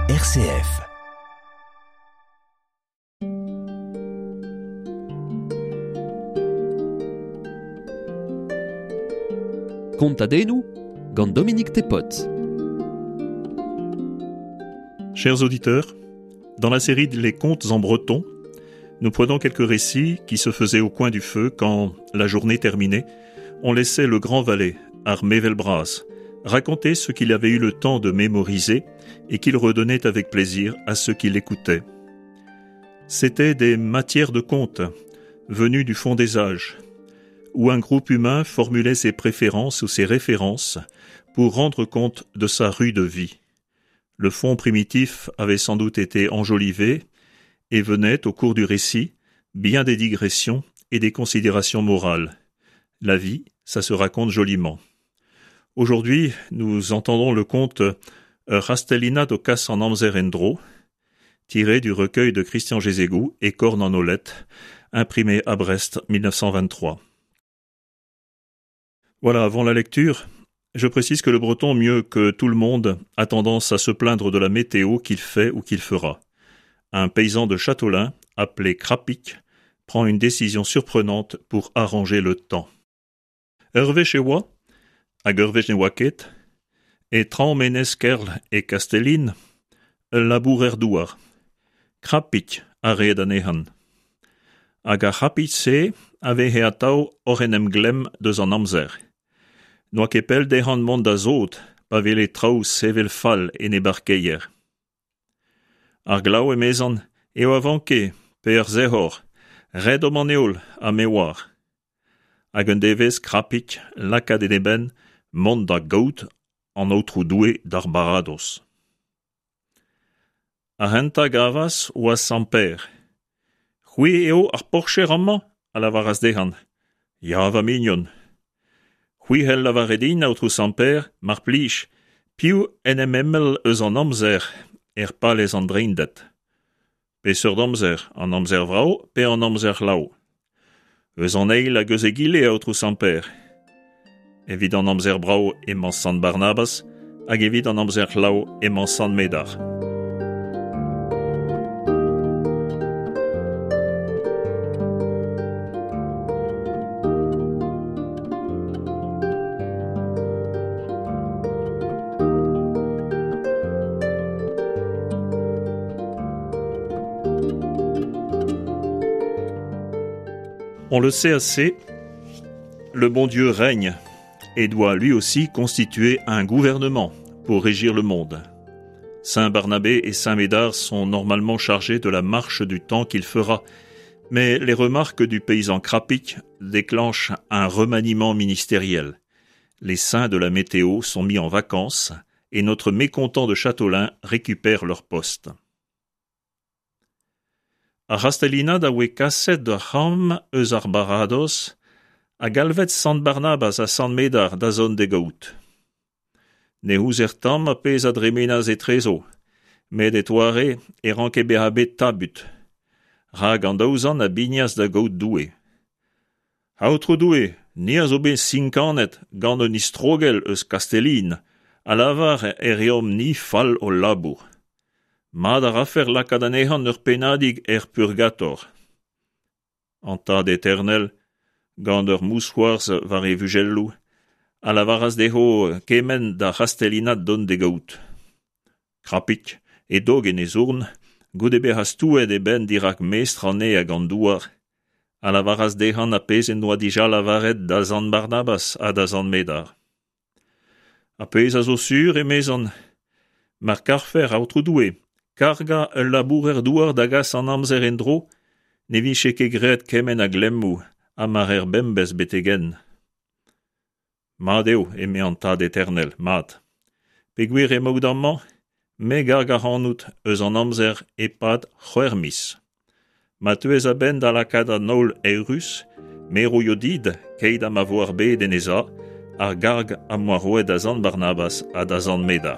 RCF. Contadenu, gant Dominique Tepot. Chers auditeurs, dans la série Les Contes en breton, nous prenons quelques récits qui se faisaient au coin du feu quand, la journée terminée, on laissait le grand valet, Armé Velbras, raconter ce qu'il avait eu le temps de mémoriser et qu'il redonnait avec plaisir à ceux qui l'écoutaient. C'étaient des matières de contes, venues du fond des âges, où un groupe humain formulait ses préférences ou ses références pour rendre compte de sa rude vie. Le fond primitif avait sans doute été enjolivé et venait, au cours du récit, bien des digressions et des considérations morales. La vie, ça se raconte joliment. Aujourd'hui, nous entendons le conte Rastelina docas en Amzer Endro, tiré du recueil de Christian Gézégou et Corne en Olette, imprimé à Brest 1923. Voilà, avant la lecture, je précise que le breton, mieux que tout le monde, a tendance à se plaindre de la météo qu'il fait ou qu'il fera. Un paysan de Châteaulin, appelé Krapic, prend une décision surprenante pour arranger le temps. Hervé Chewa, a Gervej-Newaket, et Traumenes Kerl et Castellin, labourer douar. Krapic a redanehan. Aga Krapic se ave heatau orenem glem de zan amzer. Noa kepel dehan mond azot, pavele trau sevel fall en e barkeier. Ar glau e mezan, eo avanke, per zehor, red o maneol a mewar. Hag un devez Krapic, lakad en eben, mont da gout an outrou doue d'ar barados. A henta gravas oa samper. C'hwi eo ar porcher amman, a lavaras dehan. Ya va mignon. C'hwi hel lavaredin outrou samper, mar plij, piou en ememmel eus an amzer, pales an dreindet. Pe sur d'amzer, an amzer vrao, pe an amzer lau. Eus an eil a geus egile outrou samper. Evit an amzer brao emañ Sant Barnabas, hag evit an amzer lau emañ Sant Medar. On le sait assez, le bon Dieu règne et doit lui aussi constituer un gouvernement pour régir le monde. Saint Barnabé et Saint Médard sont normalement chargés de la marche du temps qu'il fera, mais les remarques du paysan Krapic déclenchent un remaniement ministériel. Les saints de la météo sont mis en vacances et notre mécontent de Châteaulin récupère leur poste. A Rastelina da we kaset de ham eus ar barados, a galvet Sant Barnabas a Sant Medar da zon de gout. Ne ouz er tamm a pez a dremenaz e trezo, met et oare e ranke behabet tabut. Rag an daouzan a bignaz da gout doue. Aoutro doue, ni a zo bet sinkanet gant un istrogel eus Castellin, a lavar reom ni fall o labour. Mad a rafer lakad anehan ur penadig purgator. Anta d'éternel, gant ur moussoirs var e vugellou, a lavaras deho kemen da Rastelina don de gout. Krapic, e dog en e zourn, goude be has touet e ben dirak mestre an e a gant douar, a lavaras dehan a pez en noa dija lavaret da Sant Barnabas a da Sant Medar. A pez a zo sur e mezan, mar karfer a outrou doue, karga ul labourer douar dagas an amzer endro, ne viche ket graet kemen a glemmou, a mar bembez betegen. Mad eo, eme an tad éternel, mad. Pe gwir e moud amman, me garga hanout eus an amzer pad c'hwermis. Ma teuez a ben da lakad a nol eurus, me rouio did, keid am a voar bet en eza, ar garg a moaroet da Sant Barnabas a da Sant Medar.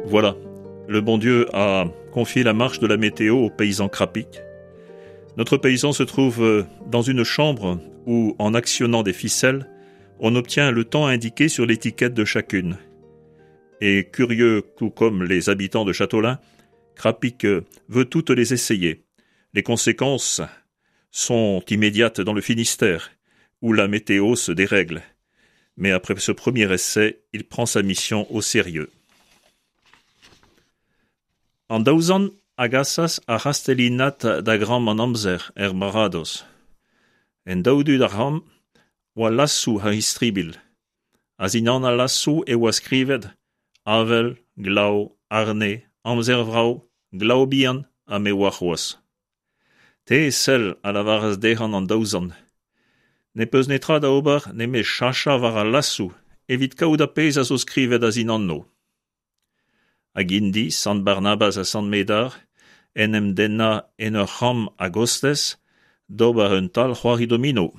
Voilà, le bon Dieu a confié la marche de la météo au paysan Krapik. Notre paysan se trouve dans une chambre où, en actionnant des ficelles, on obtient le temps indiqué sur l'étiquette de chacune. Et curieux tout comme les habitants de Châteaulin, Krapik veut toutes les essayer. Les conséquences sont immédiates dans le Finistère, où la météo se dérègle. Mais après ce premier essai, il prend sa mission au sérieux. En daouzan agasas a rastelinat da gram an amzer barados. En daoudu da ram oa lassou ha istribil. Azinan a lassou e oa skrivet avel, glau, arne, amzer vrao, glau bihan a me oa c'hoaz. Te sel a la varas dehan an daouzan. Ne peus netra da ober ne me chacha var a lassou, evit kaout a pez a zo skrivet azinan no. A gindi, Sant Barnabas a Sant Medar, enem denna en ur c'ham a gostez, d'ober un tal c'hoari domino.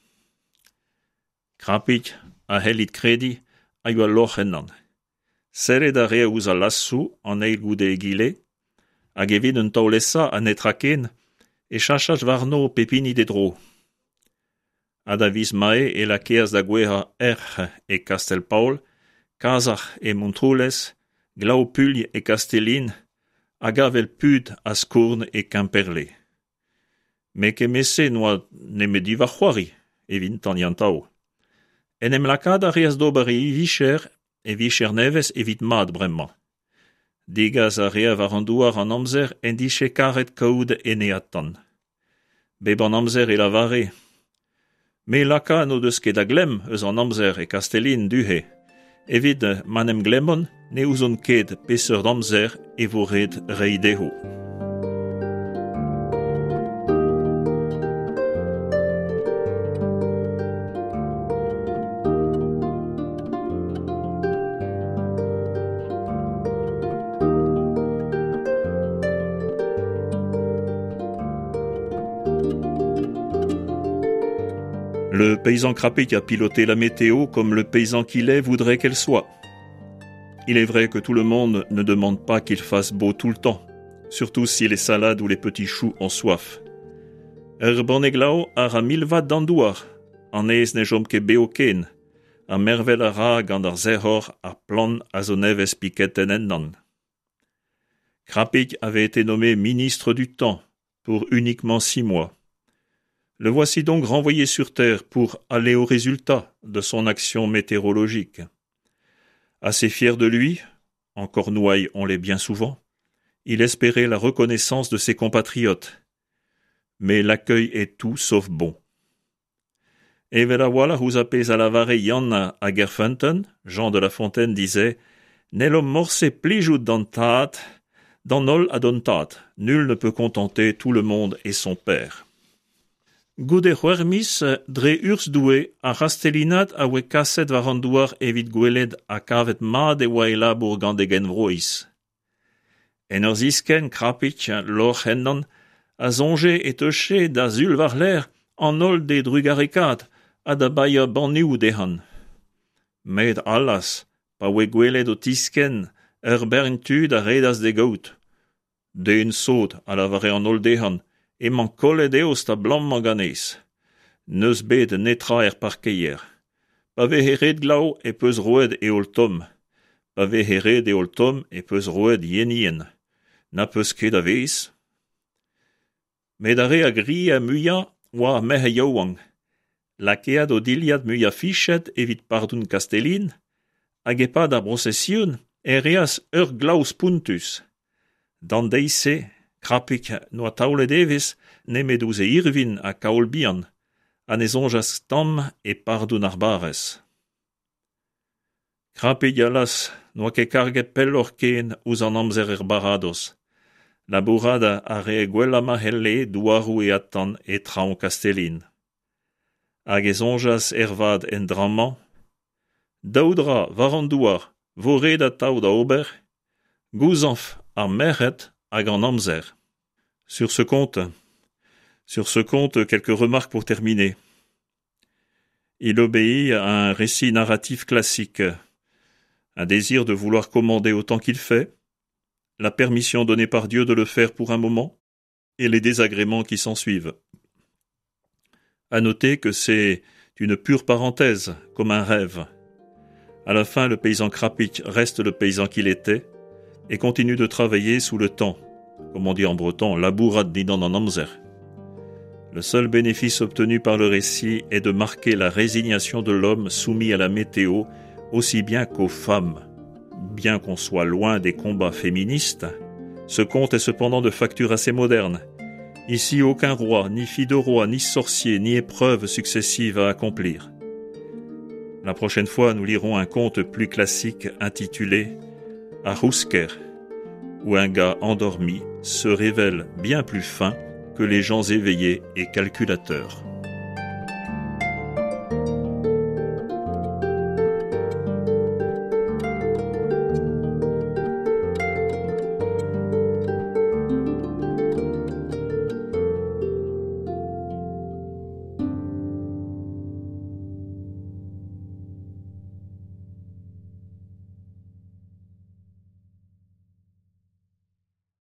Krapik a hellit kredi a yo a loch ennan. Sellet a re ouz a lassou an eil goude e gile, hag evit un taolessa a netraken e chachach varno pepini de dro. A da viz mae e la keaz da gweha Erch e Castelpaol, Kazach e Montroules, Glaupulj e Castellin, hag avel pud a Skourn e Quimperlé. Me ke messe noa ne me diva c'hoari, evit an yantao. Enem lakad a reaz d'ober e vicher nevez evit mad bremma. Digaz a rea var an douar an amzer en diche karet kaoud e neatan. Beb an amzer e lavare. Me laka no deus ket a glem eus an amzer e Castellin duhe. Evit manem glemon ne ouzon ket peseur d'amzer e vo red reideho. Le paysan Krapik a piloté la météo comme le paysan qu'il est voudrait qu'elle soit. Il est vrai que tout le monde ne demande pas qu'il fasse beau tout le temps, surtout si les salades ou les petits choux ont soif. Boneglau a milva d'andouar, an eez ne jom ket beoken, a mervel a ra gant ar zerhor ar plan a zo nevez piket en ennan. Krapik avait été nommé ministre du temps pour uniquement 6 mois. Le voici donc renvoyé sur terre pour aller au résultat de son action météorologique. Assez fier de lui, en Cornouailles on l'est bien souvent, il espérait la reconnaissance de ses compatriotes. Mais l'accueil est tout sauf bon. Et vera voilà vous apes à la vare Yann à Gerfunten, Jean de La Fontaine disait « Nelom morse plijout dantat, dans nol adontat, nul ne peut contenter tout le monde et son père. » Goude c'huermis dre urs doue a rastelinat a oe kaset var an douar evit gweled a kavet mad e oa e labour gant e gen vroiz. En ur zisken Krapik lor hennan a zonge et teuche da zul var l'air an ol de drugarekat a da baia banniou dehan. Med allas, pa oe gweled o tisken ur berntud a redas de gout. Den sot a la vare an ol dehan, e man kollet eos ta blam manganez. Neus bet netra parkeier. Pa ve red glau e peus roed e ol tom. Pa ve red e ol tom e peus roed yenien. Na peus ket a vez. Med a re a gri a muia oa mehe yaouang. Lakead o diliad muia fichet evit pardoun Castellin, hag e pad a brosesioun e reas ur glaus puntus. Dan deise, Krapik noa taolet evis ne met ouze irvin a kaol bihan, a ne zonjas tam e pardoun ar barez. Krapik alas noa ket karget pellor ken ouz an amzer barados. Labourada a re gwellama helle douarou e atan e traon Castellin. Hag e zonjas ervad en dramman, daoudra var an douar vo red a taou da ober, gouzanf ar merc'hed hag an amzer. Sur ce compte, quelques remarques pour terminer. Il obéit à un récit narratif classique, un désir de vouloir commander autant qu'il fait, la permission donnée par Dieu de le faire pour un moment, et les désagréments qui s'ensuivent. À noter que c'est une pure parenthèse, comme un rêve. À la fin, le paysan Krapik reste le paysan qu'il était et continue de travailler sous le temps, comme on dit en breton, labourad didan en amzer. Le seul bénéfice obtenu par le récit est de marquer la résignation de l'homme soumis à la météo, aussi bien qu'aux femmes. Bien qu'on soit loin des combats féministes, ce conte est cependant de facture assez moderne. Ici, aucun roi, ni fille de roi, ni sorcier, ni épreuve successive à accomplir. La prochaine fois, nous lirons un conte plus classique intitulé « Ahusker », où un gars endormi se révèle bien plus fin que les gens éveillés et calculateurs.